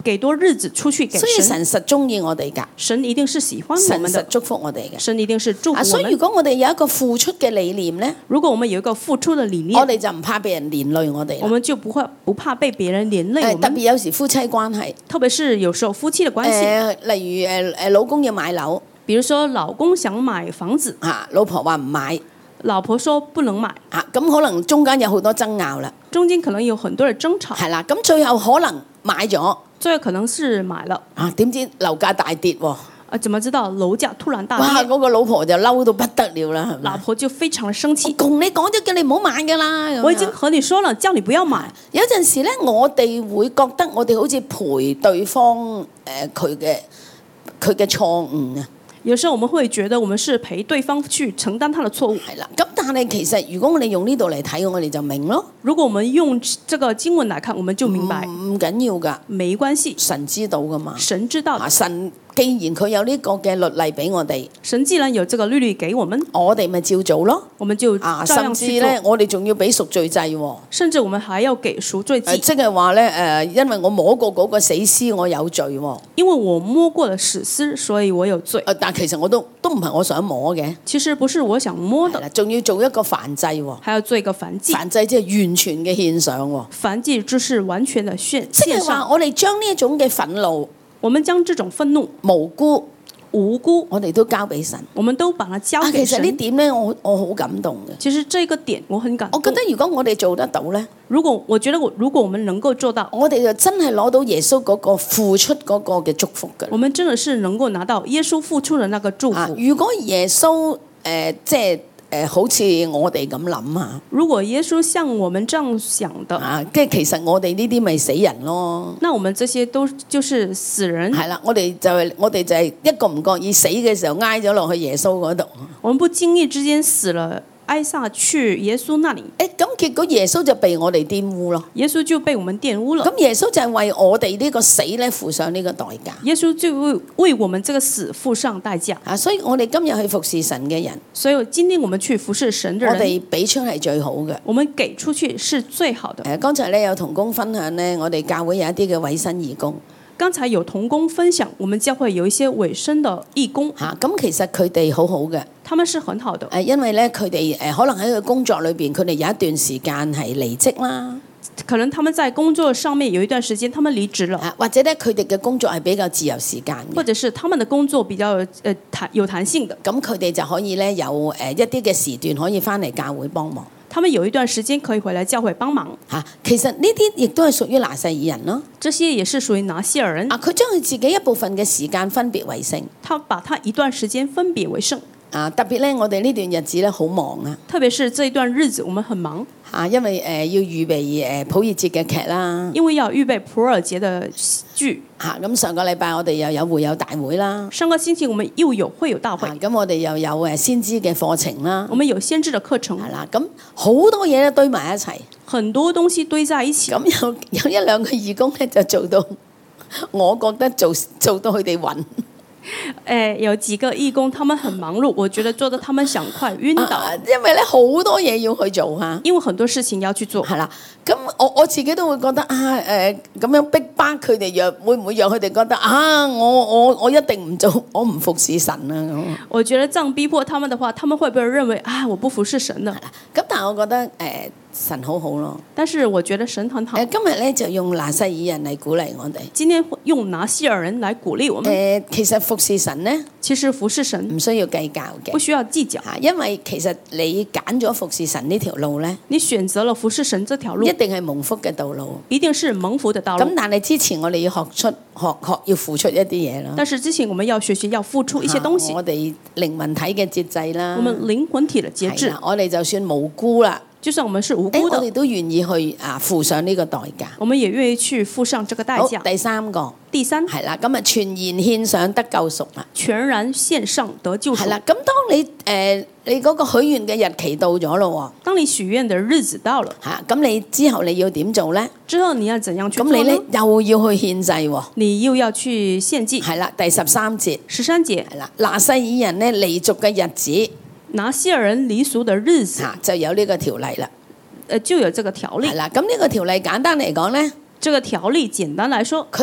給多日子出去給所以神。 神實中意我哋㗎， 神一定是喜歡我神實們的， 祝福我哋嘅。 神一定是祝福所以如我們。 果我哋有一個付出嘅理念咧， 如果我們有一個付出的理我念， 哋就唔怕被人連累我哋啦。 我們就不怕被別人連累我特別們。 有時夫妻關係， 特別是有時候夫妻的關係， 例如老公要買樓， 比如說老公想買房子， 老婆話唔買， 老婆說不能買， 咁可能中間有好多爭拗啦， 中間可能有很多的爭吵， 係啦，咁最後可能買咗， 最後可能是買了， 點知樓價大跌喎， 怎麼知道樓價突然大哇！ 跌？ 嗰個老婆就嬲到不得了啦，係咪？ 老婆就非常的生氣。 同你講咗叫你唔好買㗎啦，咁樣我已經和你說了，叫你不要買。 有陣時咧，我哋會覺得我哋好似陪對方佢嘅錯誤啊。 有時候我們會覺得我們是陪對方去承擔他的錯誤。 係啦，咁但係其實如果我哋用呢度嚟睇，我哋就明咯。 如果我們用這個經文來看，我們就明白， 唔緊要㗎， 沒關係， 神知道㗎嘛。 神知道的。 神既然佢有呢個嘅律例俾我哋， 神既然有這個律例給我們， 我哋咪照做咯。 我們就照甚樣去做。 至咧，我哋仲要俾贖罪祭喎。 甚至我們還要給贖罪祭， 即係話咧因為我摸過嗰個死屍，我有罪喎。 因為我摸過了死屍，所以我有罪。 但其實我都唔係我想摸嘅。 其實不是我想摸的， 仲要做一個燔祭喎。 還要做一個燔祭。 燔祭即係完全嘅獻上喎。 燔祭就是完全的獻即係話上。 我哋將呢一種嘅憤怒、 我們將這種憤怒、 無辜、 無辜， 我哋都交俾神。 我們都把它交給神。 其實呢點咧，我好感動嘅。 其實這個點我很感動。 我覺得如果我哋做得到咧， 如果我們能夠做到， 我哋就真係攞到耶穌嗰個付出嗰個嘅祝福㗎。 我們真的是能夠拿到耶穌付出的那個祝福。 如果耶穌即係好似我哋咁諗啊， 如果耶穌像我們這樣想的， 即係其實我哋呢啲咪死人咯。 那我們這些都就是死人。 係啦，我哋就係一個唔覺意死嘅時候挨咗落去耶穌嗰度。 我們不經意之間死了，挨下去耶穌那裡。 咁結果耶穌就被我哋玷污咯。 耶穌就被我們玷污了。 咁耶穌就係為我哋呢個死咧付上呢個代價。 耶穌就為我們這個死付上代價。 所以我哋今日去服侍神嘅人， 所以今天我們去服侍神的人， 我哋俾出係最好嘅。 我們給出去是最好的。 剛才咧有同工分享咧，我哋教會有一啲嘅委身義工。 剛才有同工分享，我們教會有一些委身的義工。 咁其實佢哋好好嘅。 他們是很好的。 因為咧佢哋可能喺佢工作裏邊，佢哋有一段時間係離職啦。 可能他們在工作上面有一段時間，他們離職了。 或者咧佢哋嘅工作係比較自由時間嘅， 或者是他們的工作比較有彈性的。 咁佢哋就可以咧有一啲嘅時段可以翻嚟教會幫忙。 他們有一段時間可以回來教會幫忙。 其實呢啲亦都係屬於拿細耳人咯。 這些也是屬於拿細耳人。 佢將佢自己一部分嘅時間分別為聖。 他把他一段時間分別為聖。 特別咧，我哋呢段日子咧好忙啊。 特別是這一段日子，我們很忙。 因為要預備普爾節嘅劇啦。 因為要預備普爾節的劇。 咁上個禮拜我哋又有會友大會啦。 上個星期我們又有會友大會。 咁我哋又有先知嘅課程啦。 我們有先知嘅課程。 係啦，咁好多嘢咧堆埋一齊。 很多東西堆在一起。 咁有一兩個義工咧就做到，我覺得做到佢哋暈。 有幾個義工，他們很忙碌，我覺得做得他們想快暈倒。 因為咧好多嘢要去做嚇， 因為很多事情要去做。 係啦，咁我自己都會覺得咁樣逼迫佢哋，會唔會讓佢哋覺得我一定唔做，我唔服侍神啊咁。 我覺得這樣逼迫他們的話，他們會不會認為我不服侍神呢？ 咁但係我覺得神好好咯。 但是我覺得神很好。 今日咧就用拿細耳人嚟鼓勵我哋。 今天用拿細耳人來鼓勵我們。 其實服侍神呢， 其實服侍神唔需要計較嘅， 不需要計較。 因為其實你揀咗服侍神呢條路咧， 你選擇了服侍神這條路， 一定係蒙福嘅道路， 一定是蒙福的道路。 咁但係之前我哋要學要付出一啲嘢啦。 但是之前我們要學習要付出一些東西。 我哋靈魂體嘅節制啦， 我們靈魂體的節制。 我哋就算無辜啦。 就算我們是無辜的， 我哋都願意去付上呢個代價。 我們也願意去付上這個代價。 第三個， 係啦，咁全然獻上得救贖啦。 全然獻上得救贖。 係啦，咁當你嗰個許願嘅日期到咗咯喎。 當你許願的日子到了， 咁你之後你要點做咧？ 之後你要怎樣去做呢？ 咁你咧又要去獻祭喎。 你又要去獻祭。 係啦，第13節。 13節。 係啦，拿細耳人咧離俗嘅日子。 拿細耳人離俗的日子， 就有呢個條例啦。 就有這個條例。 係啦，咁呢個條例簡單嚟講咧， 這個條例簡單來說， 佢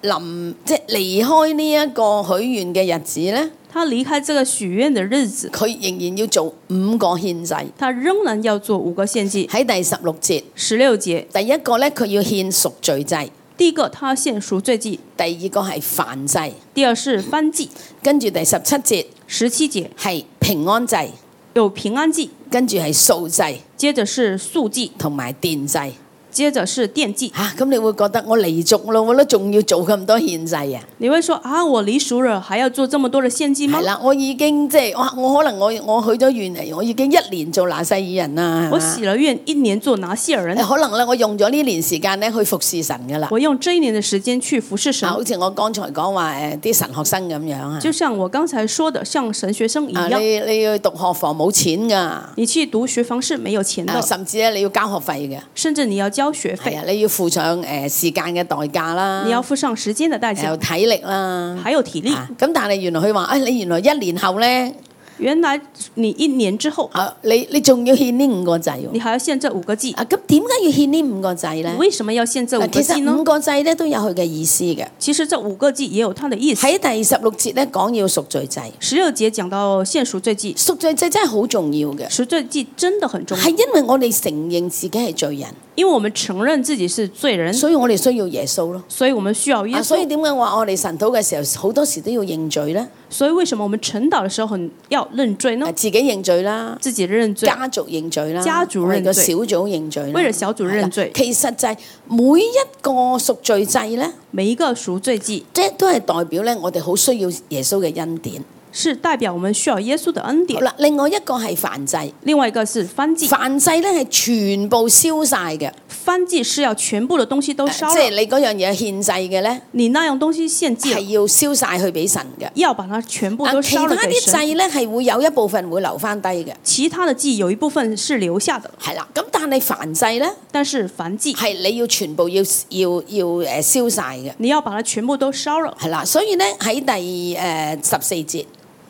即係離開呢一個許願嘅日子咧， 他離開這個許願的日子， 佢仍然要做5個獻祭。 他仍然要做5個獻祭。 喺第16節， 16節， 第一個咧佢要獻贖罪祭， 第一個他獻贖罪祭， 第二個係燔祭， 第二是燔祭， 跟住第17節 17節係平安祭， 有平安祭， 跟住係素祭接着是素祭， 同埋奠祭。 接着是奠祭。 咁你會覺得我離俗咯，我都仲要做咁多獻祭啊？ 你會說啊，我離俗了，還要做這麼多的獻祭嗎？ 係啦，我已經即係我可能我許咗願嚟，我已經1年做拿細耳人啦。 我許了願1年做拿細耳人， 可能咧我用咗呢年時間咧去服侍神噶啦。 我用這1年的時間去服侍神。 好似我剛才講話啲神學生咁樣啊。 就像我剛才說的，像神學生一樣。 你要讀學房冇錢㗎。 你去讀學房是沒有錢的。 甚至咧你要交學費嘅。 甚至你要交學費。 你要付上時間嘅代價啦。 你要付上時間的代價。 有體力啦。 還有體力。 咁但係原來佢話你原來1年後咧。 原來你1年之後， 你仲要獻呢5個祭喎？ 你還要獻這5個祭。 咁點解要獻呢5個祭咧？ 為什麼要獻這5個祭呢？ 其實5個祭咧都有佢嘅意思嘅。 其實這5個祭也有它的意思。 喺第16節咧講要贖罪祭。 16節講到獻贖罪祭。 贖罪祭真係好重要嘅。 贖罪祭真的很重要。 係因為我哋承認自己係罪人。 因為我們承認自己是罪人， 所以我哋需要耶穌咯。 所以我們需要耶穌。 所以點解話我哋晨禱嘅時候好多時都要認罪咧？ 所以為什麼我們晨禱嘅時候要認罪呢？ 自己認罪啦， 自己認罪， 家族認罪啦， 家族認罪， 為個小組認罪啦， 為了小組認罪。 其實就係每一個贖罪祭咧， 每一個贖罪祭， 即係都係代表咧，我哋好需要耶穌嘅恩典。 是代表我們需要耶穌的恩典。 好啦，另外一個係燔祭， 另外一個是燔祭。 燔祭咧係全部燒晒嘅。 燔祭是要全部的東西都燒了。 即係你嗰樣嘢獻祭嘅咧， 你那樣東西獻祭係要燒晒去俾神嘅。 要把它全部都燒了給神。 其他啲祭咧係會有一部分會留翻低嘅。 其他的祭有一部分是留下的。 係啦，咁但係燔祭咧， 但是燔祭係你要全部要燒晒嘅。 你要把它全部都燒了。 係啦，所以咧喺第14節。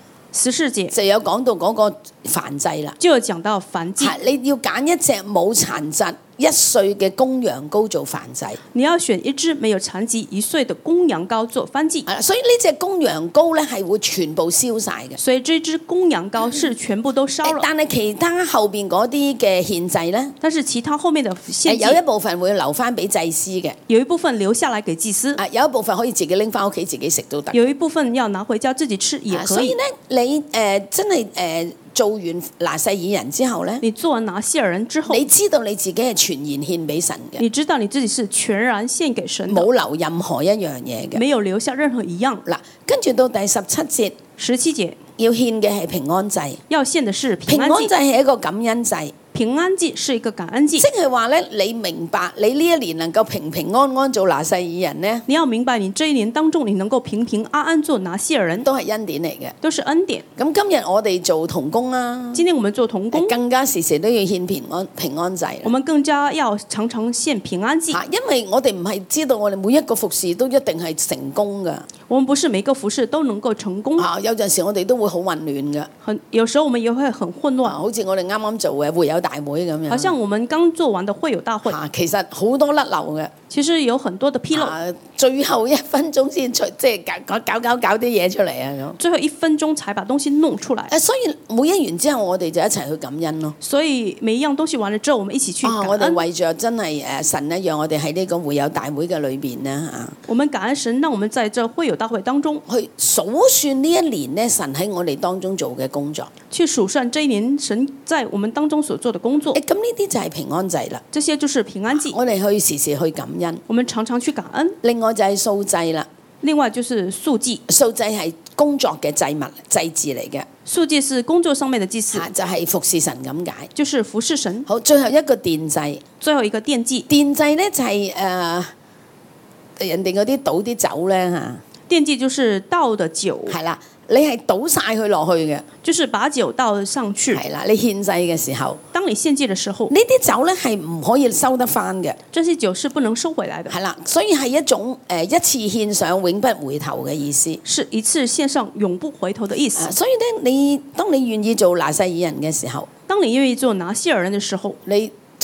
14節就有講到嗰個燔祭啦， 就有講到燔祭。 你要揀一隻冇殘疾1歲嘅公羊羔做燔祭。 你要選一隻沒有殘疾1歲的公羊羔做燔祭。 所以呢隻公羊羔咧係會全部燒晒嘅。 所以這隻公羊羔是全部都燒了。 但係其他後邊嗰啲嘅獻祭咧， 但是其他後面的獻祭有一部分會留翻俾祭司嘅， 有一部分留下來給祭司。 有一部分可以自己拎翻屋企自己食都得。 有一部分要拿回家自己吃也可以。 所以咧，你真係做完拿細耳人之後咧， 你做完拿細耳人之後， 你知道你自己係全然獻俾神嘅， 你知道你自己是全然獻給神的， 冇留任何一樣嘢嘅， 沒有留下任何一樣。 嗱，跟住到第17節 ，17節要獻嘅係平安祭， 要獻的是平安祭。 平安祭係一個感恩祭。 平安祭是一個感恩祭， 即係話咧，你明白你呢一年能夠平平安安做拿細耳人咧， 你要明白你這1年當中你能夠平平安安做拿細耳人， 都係恩典嚟嘅， 都是恩典。 咁今日我哋做同工啦， 今天我們做同工， 更加時時都要獻平安祭。 我們更加要常常獻平安祭， 因為我哋唔係知道我哋每一個服侍都一定係成功㗎。 我們不是每個服侍都能夠成功。 有陣時我哋都會好混亂㗎。 有時候我們也會很混亂。 好似我哋啱啱做嘅會友大會咁樣。 像我們剛做完的會友大會， 其實好多甩漏嘅。 其實有很多的紕漏。 最後1分鐘先出，即係搞啲嘢出嚟啊咁。 最後1分鐘才把東西弄出來。 所以每一完之後，我哋就一齊去感恩咯。 所以每一樣東西完了之後，我們一起去感恩。 我哋為着真係神咧，讓我哋喺呢個會友大會嘅裏邊咧嚇。 我們感恩神，讓我們在這會友大會當中去數算呢一年咧，神喺我哋當中做嘅工作。 去數算這1年神在我們當中所做的工作。 咁呢啲就係平安祭啦。 這些就是平安祭。 我哋去時時去感恩。 我們常常去感恩。 另外就係素祭啦。 另外就是素祭。 素祭係工作嘅祭祀嚟嘅。 素祭是工作上面的祭祀。 就係服侍神咁解。 就是服侍神。 好，最後一個奠祭。 最後一個奠祭。 奠祭咧就係人哋嗰啲倒啲酒咧嚇。 奠祭就是倒的酒。 係啦。你係倒晒佢落去嘅， 就是把酒倒上去。 係啦，你獻祭嘅時候， 當你獻祭嘅時候， 呢啲酒咧係唔可以收得翻嘅。 這些酒是不能收回來的。 係啦，所以係一種一次獻上永不回頭嘅意思。 是一次獻上永不回頭的意思。 所以咧，當你願意做拿細耳人嘅時候， 當你願意做拿細耳人嘅時候， 你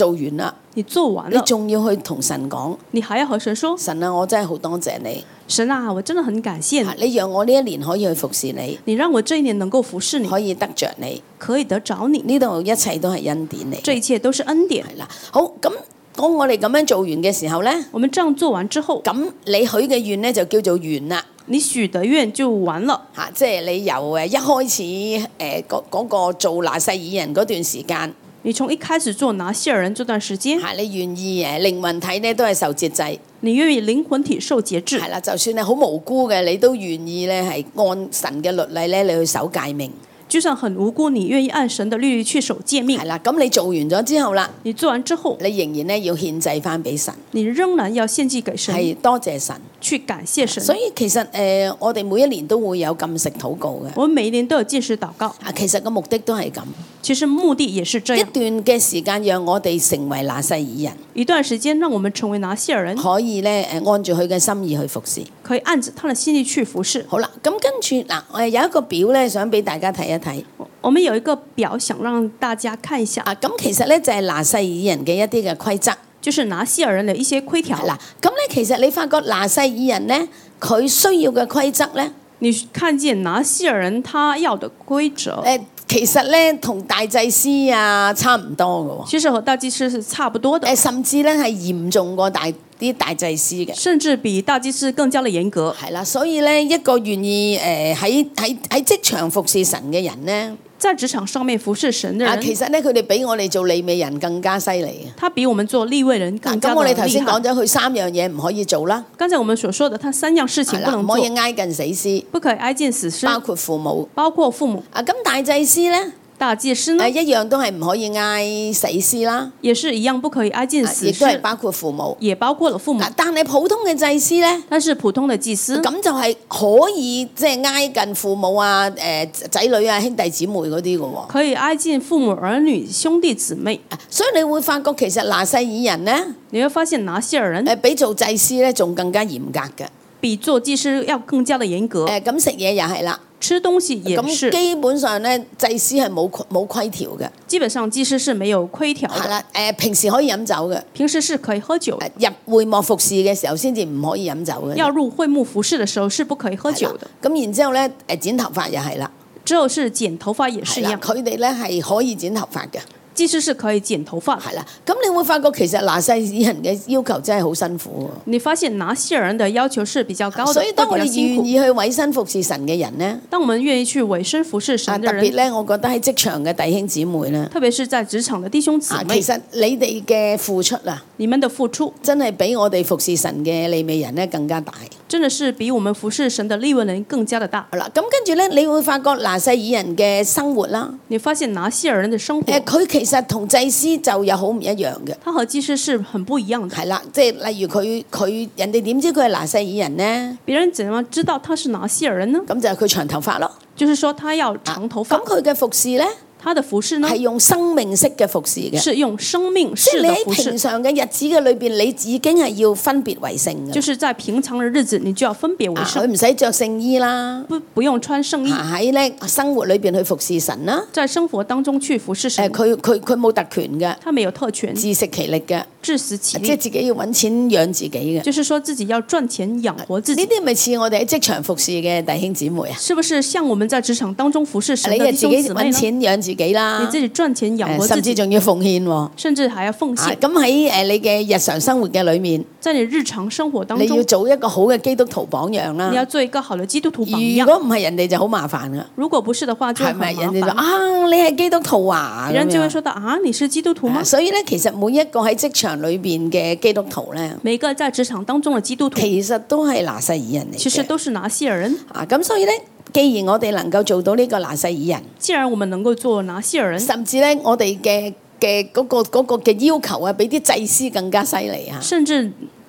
做完啦， 你做完你了， 仲要去同神講， 你還要和神說： 神啊，我真係好多謝你， 神啊，我真的很感謝你， 你讓我呢一年可以去服侍你， 你讓我這一年能夠服侍你， 可以得着你， 可以得着你， 呢度一切都係恩典嚟。 這一切都是恩典。 係啦，好咁，當我哋咁樣做完嘅時候呢， 我們這樣做完之後， 咁你許嘅願呢，就叫做完啦。 你許的願就完了。 即係你由一開始嗰個做拿細耳人嗰段時間， 你從一開始做拿細耳人這段時間， 你願意靈魂體呢都係受節制， 你願意靈魂體受節制， 係啦，就算係好無辜嘅，你都願意呢係按神嘅律例呢，你去守誡命。 就算很無辜，你願意按神的律例去守誡命。 係啦，咁你做完咗之後啦， 你做完之後， 你仍然呢要獻祭翻俾神， 你仍然要獻祭給神， 係多謝神， 去感謝神。 所以其實我哋每一年都會有禁食禱告嘅。 我們每一年都有禁食禱告。 其實個目的都係咁， 其實目的也是這一樣。 段嘅時間讓我哋成為拿細耳人， 一段時間讓我們成為拿細耳人， 可以咧按住佢嘅心意去服侍。 可以按着他的心意去服侍。 好啦，咁跟住嗱，我有一個表咧，想俾大家睇一睇。 我們有一個表想讓大家看一下。 咁其實咧就係拿細耳人嘅一啲嘅規則， 就是拿細耳人的一些規條。 嗱，咁咧其實你發覺拿細耳人咧，佢需要嘅規則咧， 你看見拿細耳人他要的規則， 其實咧同大祭司啊差唔多嘅喎。 其實和大祭司是差不多的。 甚至咧係嚴重過啲大祭司嘅， 甚至比大祭司更加的嚴格。 係啦，所以咧一個願意喺職場服侍神嘅人咧， 在職場上面服侍神的人， 其實咧佢哋比我哋做利未人更加犀利嘅。 他比我們做利未人更加的厲害。 咁我哋頭先講咗佢3樣嘢唔可以做啦。 剛才我們所說的，他3樣事情不能做， 唔可以挨近死屍， 不可以挨近死屍， 包括父母， 包括父母。 咁大祭司咧？ 大祭司呢？ 一樣都係唔可以挨死屍啦， 也是一樣不可以挨近死屍， 亦都係包括父母， 也包括了父母。 但係普通嘅祭司咧， 但是普通的祭司咁就係可以即係挨近父母啊、仔女啊、兄弟姊妹嗰啲嘅喎， 可以挨近父母、兒女、兄弟姊妹。 所以你會發覺其實拿細耳人咧， 你會發現拿細耳人比做祭司咧仲更加嚴格嘅， 比做祭司要更加的嚴格。 咁食嘢又係啦。 吃東西也是， 基本上咧，祭司係冇規條嘅。 基本上祭司是沒有規條的。 係啦，平時可以飲酒嘅。 平時是可以喝酒。 入會幕服侍嘅時候先至唔可以飲酒嘅。 要入會幕服侍嘅時候是不可以喝酒的。 咁然之後咧，剪頭髮又係啦。 之後是剪頭髮也是一樣。 佢哋咧係可以剪頭髮嘅。 祭司是可以剪頭髮。 係啦，咁你會發覺其實拿細耳人嘅要求真係好辛苦。 你發現拿細耳人的要求是比較高的， 所以當我哋願意去委身服侍神嘅人呢， 當我們願意去委身服侍神的人， 特別咧，我覺得喺職場嘅弟兄姊妹咧， 特別是在職場的弟兄姊妹， 其實你哋嘅付出啊， 你們的付出真係比我哋服侍神嘅利未人咧更加大。 真的是比我們服侍神的利未人更加的大。 好啦，咁跟住咧，你會發覺拿細耳人嘅生活啦， 你發現拿細耳人的生活， 佢其實同祭司就有好唔一樣嘅。 他和祭司是很不一樣的。 係啦，即係例如佢人哋點知佢係拿細耳人呢？ 別人怎麼知道他是拿細耳人呢？ 咁就係佢長頭髮咯。 就是說他要長頭髮。 咁佢嘅服侍咧？ 他的服侍呢？ 係用生命式嘅服侍嘅， 是用生命式的服侍。 即係你喺平常嘅日子嘅裏邊，你已經係要分別為聖嘅。 就是在平常嘅日子，你就要分別為聖。 佢唔使着聖衣啦， 不用穿聖衣。 喺咧生活裏邊去服侍神啦， 在生活當中去服侍神。 佢冇特權嘅， 他沒有特權， 自食其力嘅， 自食其力， 即係自己要揾錢養自己嘅。 就是說自己要賺錢養活自己。 呢啲咪似我哋喺職場服侍嘅弟兄姊妹啊？ 是不是像我們在職場當中服侍神的弟兄姊妹呢？ 你自己揾錢養自己啦， 你自己賺錢養活自己， 甚至仲要奉獻喎， 甚至還要奉獻。 咁喺你嘅日常生活嘅裏面， 在你日常生活當中， 你要做一個好嘅基督徒榜樣啦。 你要做一個好的基督徒榜樣。 如果唔係人哋就好麻煩噶。 如果不是的話就很麻煩。 係咪人哋就你係基督徒啊？ 別人就會說到你是基督徒嗎？ 所以咧，其實每一個喺職場裏邊嘅基督徒咧， 每個在職場當中嘅基督徒， 其實都係拿細耳人嚟嘅。 其實都是拿細耳人。 咁所以咧，既然我哋能夠做到呢個拿細耳人， 既然我們能夠做拿細耳人， 甚至咧我哋嘅嗰個嘅要求啊，比啲祭司更加犀利啊！ 甚至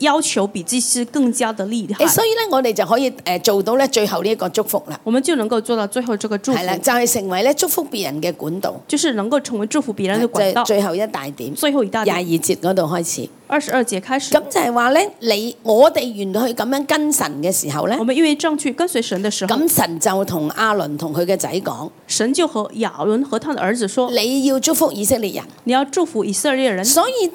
要求比祭司更加的厲害， 所以咧我哋就可以做到咧最後呢一個祝福啦。 我們就能夠做到最後這個祝福係，啦，就係成為咧祝福別人嘅管道， 就是能夠成為祝福別人的管道。 就係最後一大點， 最後一大 22 點， 節嗰度開始。 22節開始， 咁就係話咧，我哋原來去咁樣跟神嘅時候咧我，們因為這樣去跟隨神的時候， 咁神就同亞倫同佢嘅仔講， 神就和亞倫和他的兒子說， 你要祝福以色列人。 你要祝福以色列人。 所以第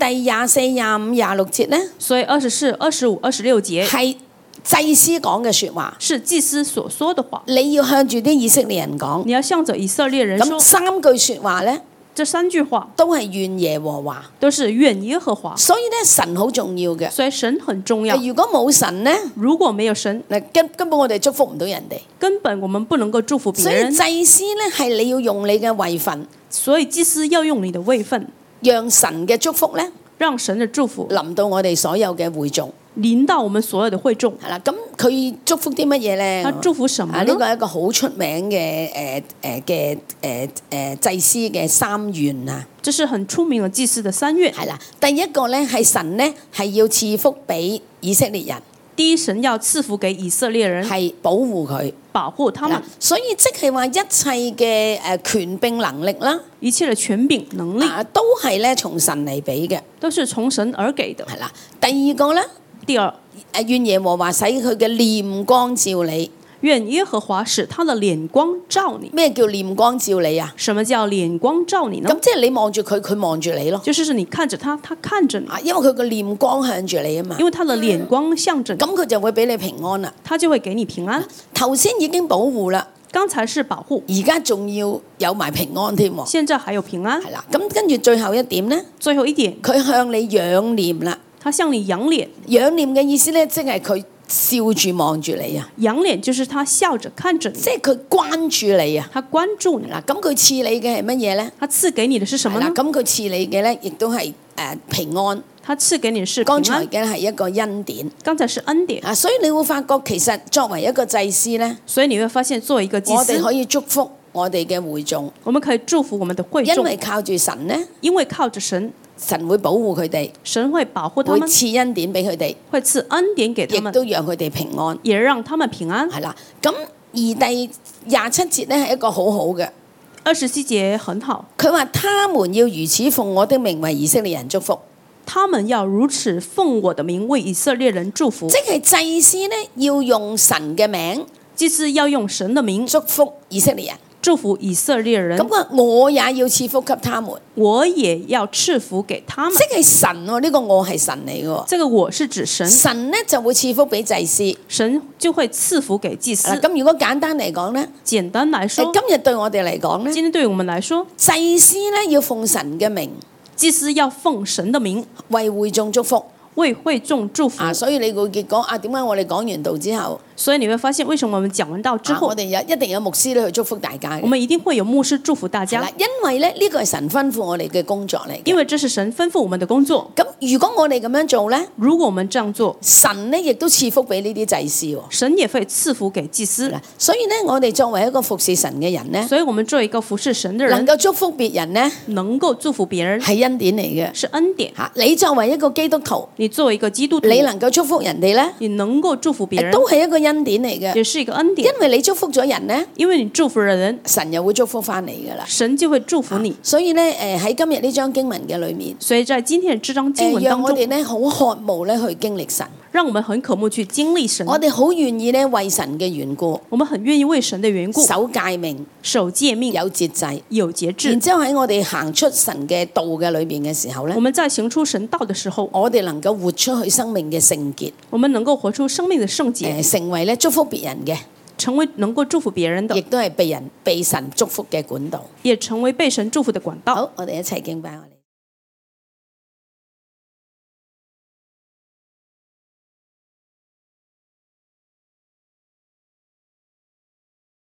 24、25、26節咧所以24、25、26節係祭司講嘅説話， 是祭司所說的話， 你要向住啲以色列人講。 你要向着以色列人咁說。 3句説話咧這3句話都係願耶和華， 都是願耶和華， 所以咧神好重要嘅。 所以神很重要。 如果冇神咧， 如果沒有神， 嗱根本我哋祝福唔到人哋。 根本我們不能夠祝福別所以人。 祭司咧係你要用你嘅位份， 所以祭司要用你的位份， 讓神嘅祝福咧讓神的祝福臨到我哋所有嘅會眾。 臨到我們所有的會眾。 係啦，咁佢祝福啲乜嘢咧？ 他祝福什麼呢？ 呢個係一個好出名嘅祭司嘅3願啊。 這是很出名的祭司的3願。 係啦，第一個咧係神咧係要賜福俾以色列人， 第一，神要賜福給以色列人， 係保護佢。 保護他們， 所以即係話一切嘅權柄能力啦， 一切的權柄能力都係咧從神嚟俾嘅。 都是從神而給的。 係啦，第二個咧， 第二， 願耶和華使佢嘅臉光照你。 願耶和華使他的臉光照你。 咩叫臉光照你啊？ 什麼叫臉光照你呢？ 咁即係你望住佢，佢望住你咯。 就是你看着他，他看着你。 因為佢個臉光向住你啊嘛。 因為他的臉光向着你， 咁佢就會俾你平安啦。 他就會給你平安。 頭先已經保護啦， 剛才是保護， 而家仲要有埋平安添喎。 現在還有平安。 係啦，咁跟住最後一點咧， 最後一點， 佢向你仰臉啦。 他向你仰臉。 仰臉嘅意思咧，即係佢笑住望住你啊。 仰臉就是他笑着看着你， 即係佢關注你啊。 他關注你。 嗱，咁佢賜你嘅係乜嘢咧？ 他賜給你的是什麼呢？ 咁佢賜你嘅咧，亦都係平安。 他賜給你的是平安。 剛才嘅係一個恩典。 剛才是恩典。 所以你會發覺其實作為一個祭司咧， 所以你會發現作為一個祭司， 我哋可以祝福我哋嘅會眾。 我們可以祝福我們的會眾， 因為靠住神咧， 因為靠着神， 神會保護佢哋， 神會保護他會們， 賜恩典俾佢哋， 會賜恩典給他們， 亦都讓佢哋平安， 也讓他們平安。 係啦。咁而第27節咧係一個好好嘅 ，27節很好。 佢話：他們要如此奉我的名為以色列人祝福。 他們要如此奉我的名為以色列人祝福。 即係祭司咧要用神嘅名， 祭司要用神的名祝福以色列人。 祝福以色列人。 咁啊，我也要賜福給他們。 我也要賜福給他們。 即係神喎，呢個我係神嚟嘅。 這個我是指神。 神咧就會賜福俾祭司， 神就會賜福給祭司。 咁如果簡單嚟講咧， 簡單來說， 今日對我哋嚟講咧， 今天對我們來說， 祭司咧要奉神嘅名， 祭司要奉神的名為會眾祝福。 為會眾祝福。 所以你會結果點解我哋講完道之後， 所以你會發現為什麼我們講完道之後， 我哋一定有牧師咧去祝福大家。 我們一定會有牧師祝福大家。 因為咧呢個係神吩咐我哋嘅工作嚟。 因為這是神吩咐我們的工作。 咁如果我哋咁樣做咧， 如果我們這樣做， 神咧亦都賜福俾呢啲祭司。 神也會賜福給祭司。 所以咧，我哋作為一個服侍神嘅人咧， 所以我們作為一個服侍神的人， 能夠祝福別人咧， 能夠祝福別人係恩典嚟嘅， 是恩典。 你作為一個基督徒， 你作為一個基督徒， 你能夠祝福人哋咧， 你能夠祝福別人， 都係一個恩典嚟嘅， 也是一個恩典。 因為你祝福咗人咧， 因為你祝福了人， 神又會祝福翻你噶啦， 神就會祝福你。 所以咧，喺今日呢章經文嘅裏面， 所以在今天這章經文當中， 讓我哋咧好渴慕咧去經歷神， 讓我們很渴慕去經歷神。 我哋好願意咧為神嘅緣故， 我們很願意為神的緣故守誡命， 守誡命， 有節制， 有節制。 然之後喺我哋行出神嘅道嘅裏邊嘅時候咧， 我們在行出神道的時候， 我哋能夠活出去生命嘅聖潔， 我們能夠活出生命的聖潔， 成為咧祝福別人嘅， 成為能夠祝福別人的， 亦都係被神祝福嘅管道， 也成為被神祝福的管道。 好，我哋一齊敬拜我哋。